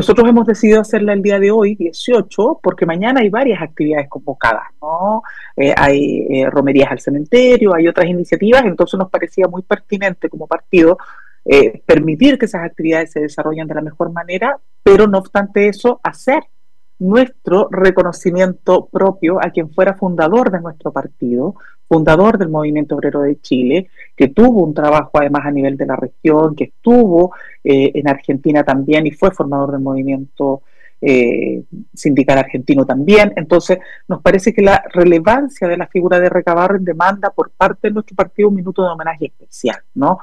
Nosotros hemos decidido hacerla el día de hoy, 18, porque mañana hay varias actividades convocadas, ¿no? Hay romerías al cementerio, hay otras iniciativas, entonces nos parecía muy pertinente como partido permitir que esas actividades se desarrollen de la mejor manera, pero no obstante eso, hacer nuestro reconocimiento propio a quien fuera fundador de nuestro partido, fundador del Movimiento Obrero de Chile, que tuvo un trabajo además a nivel de la región, que estuvo en Argentina también y fue formador del movimiento sindical argentino también. Entonces, nos parece que la relevancia de la figura de Recabarren demanda por parte de nuestro partido un minuto de homenaje especial, ¿no?